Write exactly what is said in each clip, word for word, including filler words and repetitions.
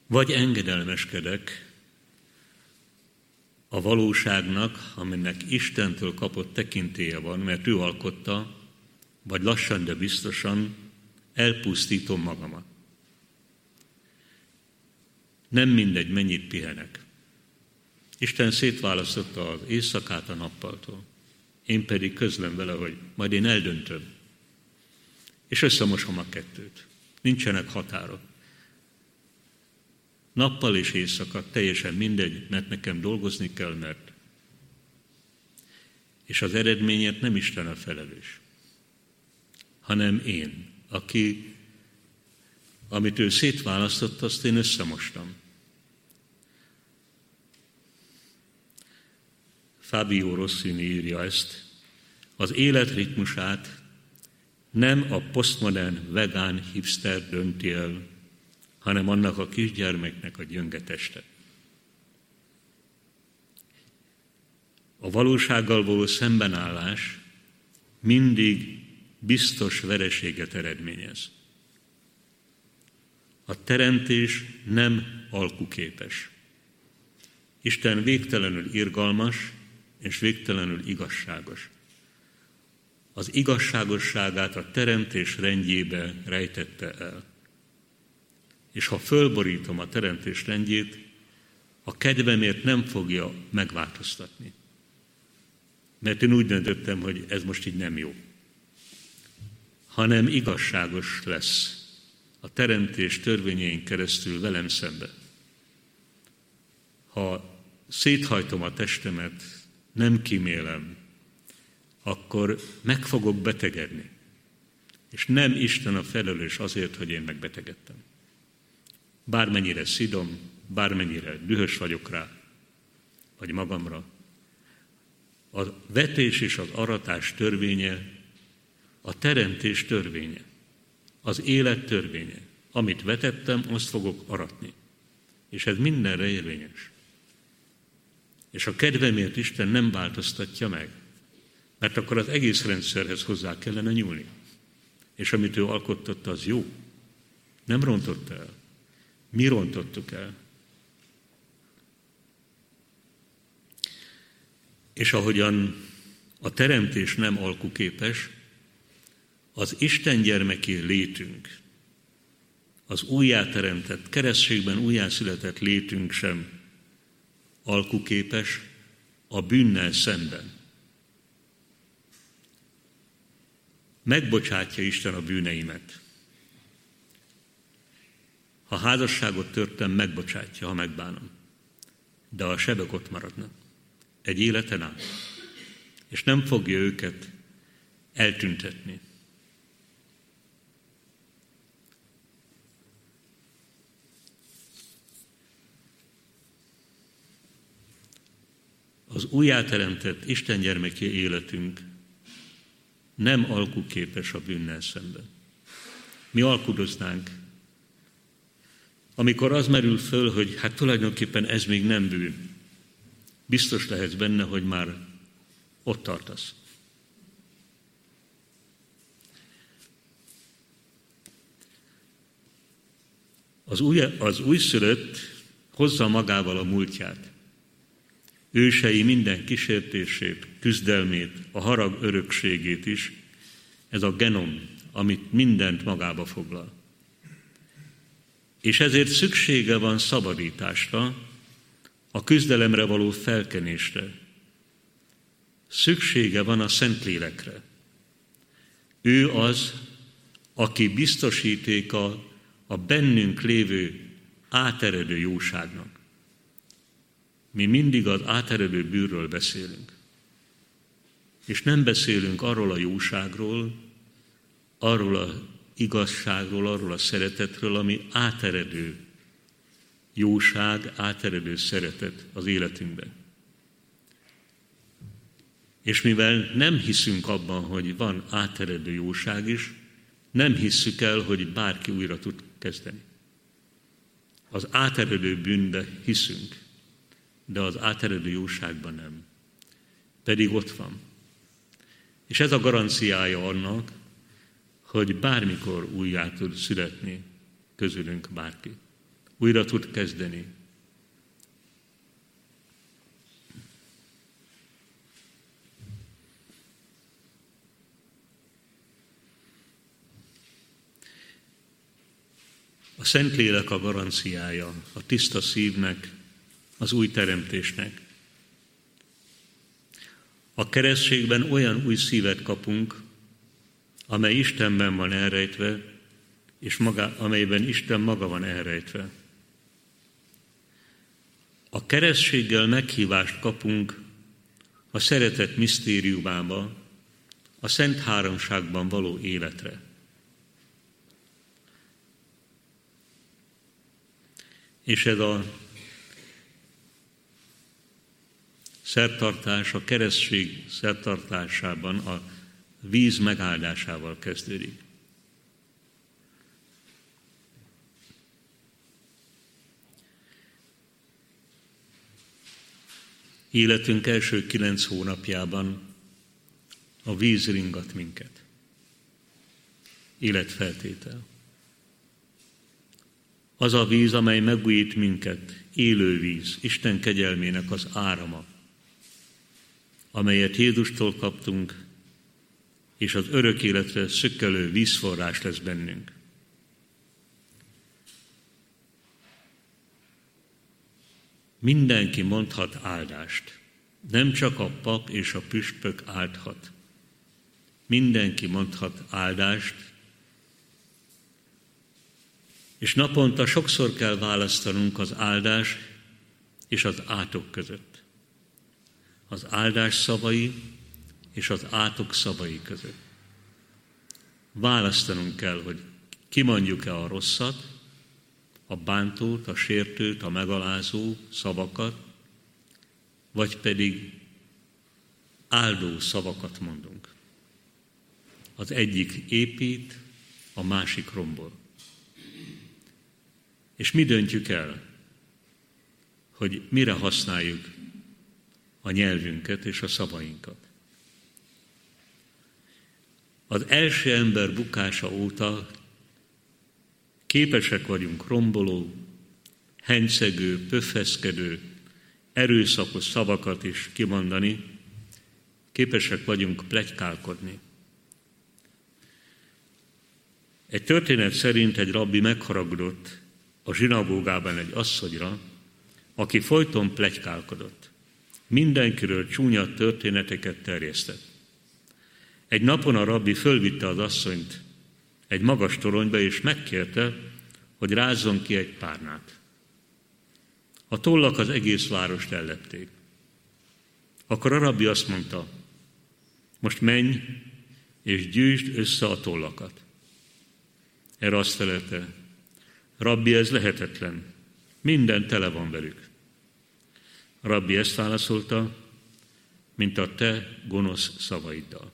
Vagy engedelmeskedek a valóságnak, aminek Istentől kapott tekintélye van, mert ő alkotta, vagy lassan, de biztosan elpusztítom magamat. Nem mindegy, mennyit pihenek. Isten szétválasztotta az éjszakát a nappaltól. Én pedig közlöm vele, hogy majd én eldöntöm. És összemosom a kettőt. Nincsenek határok. Nappal és éjszaka teljesen mindegy, mert nekem dolgozni kell, mert. És az eredményért nem Isten a felelős, hanem én, aki, amit ő szétválasztott, azt én összemostam. Fabio Rossini írja ezt, az élet ritmusát nem a posztmodern vegán hipster dönti el, hanem annak a kisgyermeknek a gyönge teste. A valósággal való szembenállás mindig biztos vereséget eredményez. A teremtés nem alkuképes. Isten végtelenül irgalmas és végtelenül igazságos. Az igazságosságát a teremtés rendjébe rejtette el. És ha fölborítom a teremtés rendjét, a kedvemért nem fogja megváltoztatni. Mert én úgy döntöttem, hogy ez most így nem jó. Hanem igazságos lesz a teremtés törvényein keresztül velem szembe. Ha széthajtom a testemet, nem kímélem, akkor meg fogok betegedni. És nem Isten a felelős azért, hogy én megbetegedtem. Bármennyire szidom, bármennyire dühös vagyok rá, vagy magamra. A vetés és az aratás törvénye, a teremtés törvénye, az élet törvénye. Amit vetettem, azt fogok aratni. És ez mindenre érvényes. És a kedvemért Isten nem változtatja meg, mert akkor az egész rendszerhez hozzá kellene nyúlni. És amit ő alkotta, az jó. Nem rontotta el. Mi rontottuk el. És ahogyan a teremtés nem alkuképes, az Isten gyermeki létünk, az újjáteremtett, keresztségben újjászületett létünk sem alkuképes a bűnnel szemben. Megbocsátja Isten a bűneimet. Ha házasságot törtem, megbocsátja, ha megbánom. De a sebek ott maradnak. Egy életen át. És nem fogja őket eltüntetni. Az újjáteremtett Isten gyermeki életünk nem alkuképes a bűnnel szemben. Mi alkudoznánk, amikor az merül föl, hogy hát tulajdonképpen ez még nem bűn. Biztos lehetsz benne, hogy már ott tartasz. Az, új, az újszülött hozza magával a múltját. Ősei minden kísértését, küzdelmét, a harag örökségét is, ez a genom, amit mindent magába foglal. És ezért szüksége van szabadításra, a küzdelemre való felkenésre. Szüksége van a Szentlélekre. Ő az, aki biztosítéka a bennünk lévő áteredő jóságnak. Mi mindig az áteredő bűnről beszélünk. És nem beszélünk arról a jóságról, arról az igazságról, arról a szeretetről, ami áteredő jóság, áteredő szeretet az életünkben. És mivel nem hiszünk abban, hogy van áteredő jóság is, nem hisszük el, hogy bárki újra tud kezdeni. Az áteredő bűnbe hiszünk, de az áteredő jóságban nem. Pedig ott van. És ez a garanciája annak, hogy bármikor újjá tud születni közülünk bárki. újra tud kezdeni. A Szentlélek a garanciája a tiszta szívnek, az új teremtésnek. A keresztségben olyan új szívet kapunk, amely Istenben van elrejtve, és maga, amelyben Isten maga van elrejtve. A keresztséggel meghívást kapunk a szeretet misztériumába, a Szent Háromságban való életre. És ez a szertartás, a keresztség szertartásában a víz megáldásával kezdődik. Életünk első kilenc hónapjában a víz ringat minket. Életfeltétel. Az a víz, amely megújít minket, élő víz, Isten kegyelmének az árama, amelyet Jézustól kaptunk, és az örök életre szökkelő vízforrás lesz bennünk. Mindenki mondhat áldást, nem csak a pap és a püspök áldhat. Mindenki mondhat áldást, és naponta sokszor kell választanunk az áldás és az átok között. Az áldás szavai és az átok szavai között. Választanunk kell, hogy kimondjuk-e a rosszat, a bántót, a sértőt, a megalázó szavakat, vagy pedig áldó szavakat mondunk. Az egyik épít, a másik rombol. És mi döntjük el, hogy mire használjuk a nyelvünket és a szavainkat. Az első ember bukása óta képesek vagyunk romboló, hencegő, pöffeszkedő, erőszakos szavakat is kimondani, képesek vagyunk pletykálkodni. Egy történet szerint egy rabbi megharagudott a zsinagógában egy asszonyra, aki folyton pletykálkodott. Mindenkiről csúnya történeteket terjesztett. Egy napon a rabbi fölvitte az asszonyt egy magas toronyba, és megkérte, hogy rázzon ki egy párnát. A tollak az egész várost ellepték. Akkor a rabbi azt mondta, most menj, és gyűjtsd össze a tollakat. Erre azt felelte, rabbi, ez lehetetlen, minden tele van velük. A rabbi ezt válaszolta, mint a te gonosz szavaiddal.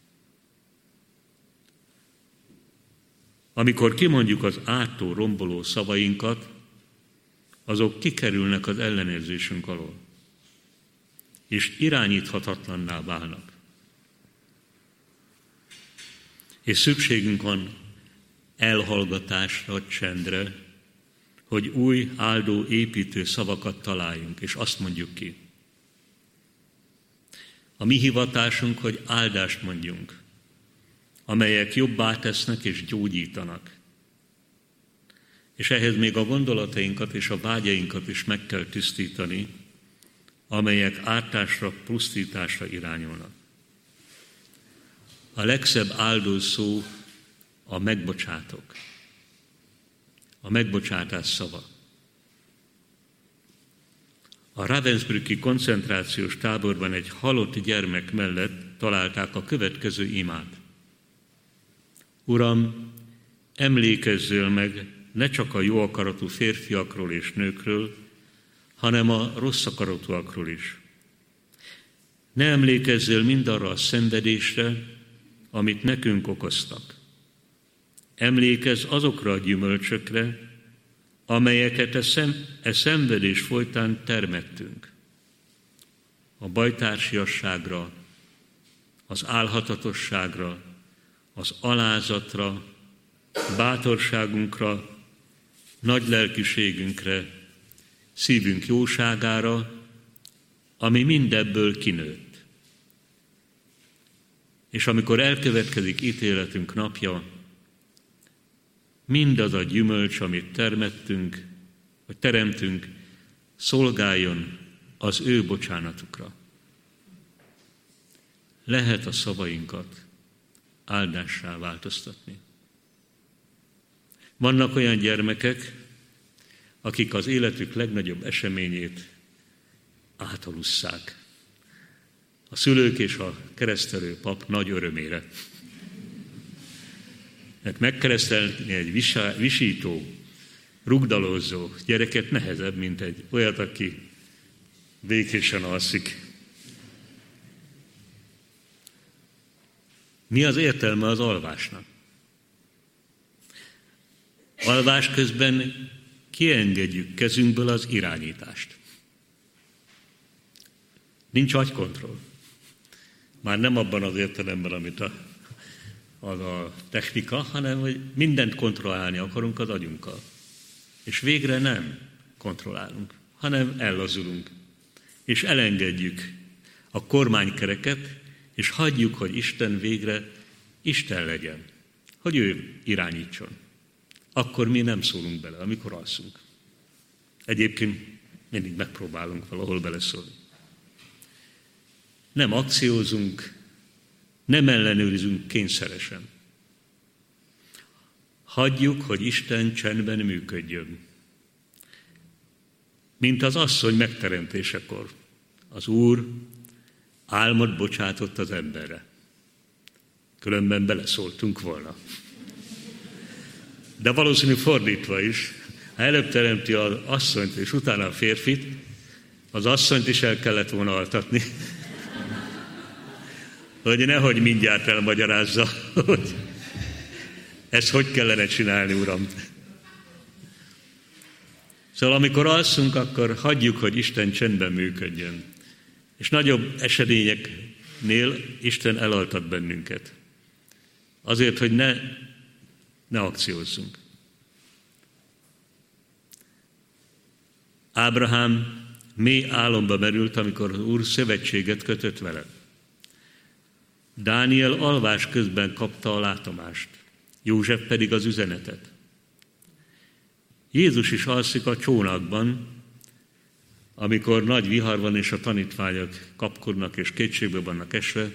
Amikor kimondjuk az ártó, romboló szavainkat, azok kikerülnek az ellenőrzésünk alól, és irányíthatatlanná válnak. És szükségünk van elhallgatásra, csendre, hogy új, áldó, építő szavakat találjunk, és azt mondjuk ki. A mi hivatásunk, hogy áldást mondjunk, amelyek jobbá tesznek és gyógyítanak. És ehhez még a gondolatainkat és a vágyainkat is meg kell tisztítani, amelyek ártásra, pusztításra irányulnak. A legszebb áldó szó a megbocsátok. A megbocsátás szava. A Ravensbrücki koncentrációs táborban egy halott gyermek mellett találták a következő imát. Uram, emlékezzél meg ne csak a jó akaratú férfiakról és nőkről, hanem a rossz akaratúakról is. Ne emlékezzél mindarra a szenvedésre, amit nekünk okoztak. Emlékezz azokra a gyümölcsökre, amelyeket e, szem, e szenvedés folytán termettünk. A bajtársiasságra, az álhatatosságra, az alázatra, bátorságunkra nagy lelkiségünkre, szívünk jóságára, ami mindebből kinőtt. És amikor elkövetkezik ítéletünk napja, mindaz a gyümölcs, amit termettünk, vagy teremtünk, szolgáljon az ő bocsánatukra. Lehet a szavainkat áldássá változtatni. Vannak olyan gyermekek, akik az életük legnagyobb eseményét átalusszák. A szülők és a keresztelő pap nagy örömére. Mert megkeresztelni egy visá, visító, rugdalózó gyereket nehezebb, mint egy olyat, aki békésen alszik. Mi az értelme az alvásnak? Alvás közben kiengedjük kezünkből az irányítást. Nincs agykontroll. Már nem abban az értelemben, amit a, az a technika, hanem hogy mindent kontrollálni akarunk az agyunkkal. És végre nem kontrollálunk, hanem ellazulunk. És elengedjük a kormánykereket, és hagyjuk, hogy Isten végre Isten legyen. Hogy ő irányítson. Akkor mi nem szólunk bele, amikor alszunk. Egyébként mindig megpróbálunk valahol beleszólni. Nem akciózunk, nem ellenőrizünk kényszeresen. Hagyjuk, hogy Isten csendben működjön. Mint az asszony megteremtésekor. Az Úr álmot bocsátott az emberre. Különben beleszóltunk volna. De valószínű fordítva is. Ha előbb teremti az asszonyt és utána a férfit, az asszonyt is el kellett volna altatni. Hogy nehogy mindjárt elmagyarázza, hogy ezt hogy kellene csinálni, Uram. Szóval amikor alszunk, akkor hagyjuk, hogy Isten csendben működjön. És nagyobb eseményeknél Isten elaltat bennünket. Azért, hogy ne, ne akciózzunk. Ábrahám mély álomba merült, amikor az Úr szövetséget kötött vele. Dániel alvás közben kapta a látomást, József pedig az üzenetet. Jézus is alszik a csónakban, amikor nagy vihar van, és a tanítványok kapkodnak és kétségbe vannak esve,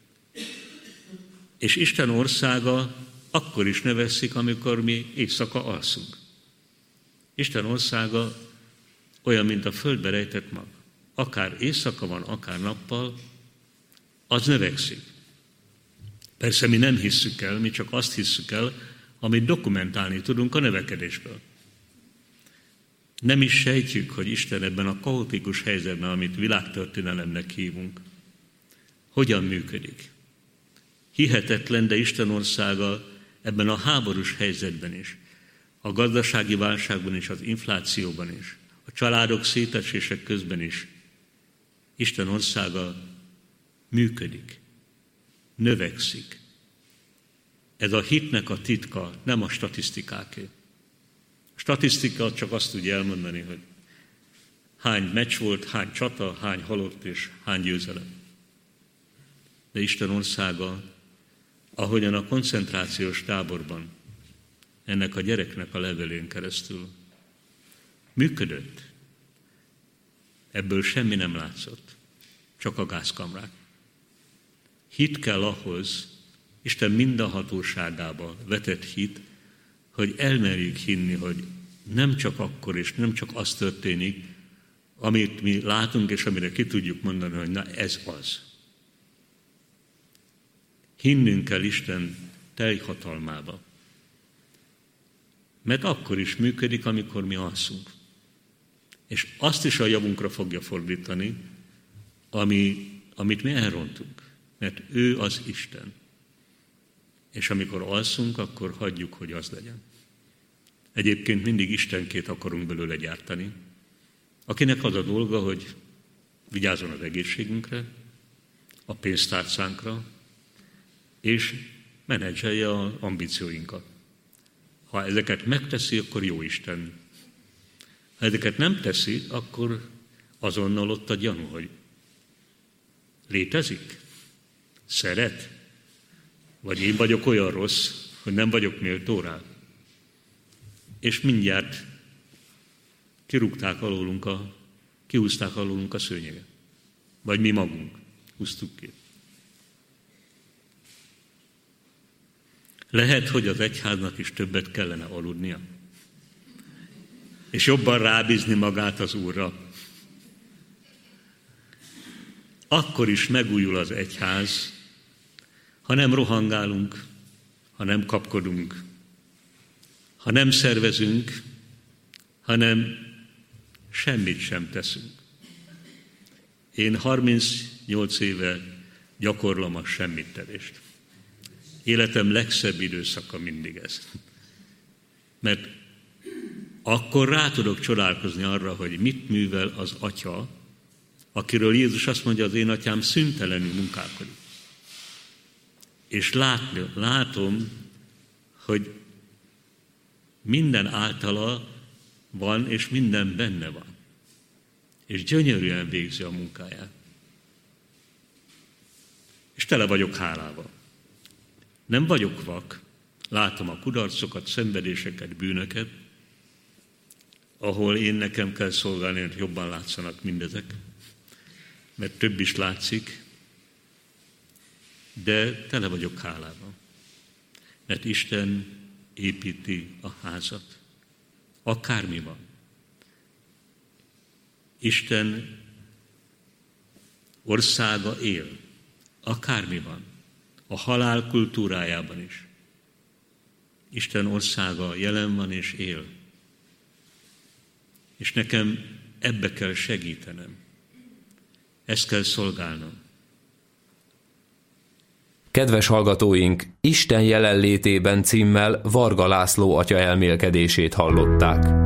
és Isten országa akkor is növekszik, amikor mi éjszaka alszunk. Isten országa olyan, mint a földbe rejtett mag. Akár éjszaka van, akár nappal, az növekszik. Persze mi nem hisszük el, mi csak azt hisszük el, amit dokumentálni tudunk a növekedésből. Nem is sejtjük, hogy Isten ebben a kaotikus helyzetben, amit világtörténelemnek hívunk, hogyan működik. Hihetetlen, de Isten országa ebben a háborús helyzetben is, a gazdasági válságban is, az inflációban is, a családok szétesések közben is Isten országa működik, növekszik. Ez a hitnek a titka, nem a statisztikáké. A statisztika csak azt tudja elmondani, hogy hány meccs volt, hány csata, hány halott és hány győzelem. De Isten országa, ahogyan a koncentrációs táborban, ennek a gyereknek a levelén keresztül működött. Ebből semmi nem látszott, csak a gázkamrák. Hit kell ahhoz, Isten mindenhatóságába vetett hit, hogy elmerjük hinni, hogy nem csak akkor és nem csak az történik, amit mi látunk, és amire ki tudjuk mondani, hogy na ez az. Hinnünk kell Isten teljhatalmába. Mert akkor is működik, amikor mi alszunk. És azt is a javunkra fogja fordítani, ami, amit mi elrontunk. Mert ő az Isten. És amikor alszunk, akkor hagyjuk, hogy az legyen. Egyébként mindig Istenkét akarunk belőle gyártani, akinek az a dolga, hogy vigyázzon az egészségünkre, a pénztárcánkra, és menedzselje az ambícióinkat. Ha ezeket megteszi, akkor jó Isten. Ha ezeket nem teszi, akkor azonnal ott a gyanú, hogy létezik? Szeret? Vagy én vagyok olyan rossz, hogy nem vagyok méltó rá? És mindjárt kirúgták alólunk a, kihúzták alólunk a szőnyeget. Vagy mi magunk húztuk ki. Lehet, hogy az egyháznak is többet kellene aludnia. És jobban rábízni magát az Úrra. Akkor is megújul az egyház, ha nem rohangálunk, ha nem kapkodunk, ha nem szervezünk, hanem semmit sem teszünk. Én harmincnyolc éve gyakorlom a semmittevést. Életem legszebb időszaka mindig ez. Mert akkor rá tudok csodálkozni arra, hogy mit művel az Atya, akiről Jézus azt mondja, az én atyám szüntelenül munkálkodik. És látni, látom, hogy minden általa van, és minden benne van. És gyönyörűen végzi a munkáját. És tele vagyok hálával. Nem vagyok vak, látom a kudarcokat, szenvedéseket, bűnöket, ahol én nekem kell szolgálni, hogy jobban látszanak mindezek, mert több is látszik, de tele vagyok hálával. Mert Isten építi a házat, akármi van. Isten országa él, akármi van. A halál kultúrájában is. Isten országa jelen van és él. És nekem ebbe kell segítenem. Ezt kell szolgálnom. Kedves hallgatóink, Isten jelenlétében címmel Varga László atya elmélkedését hallották.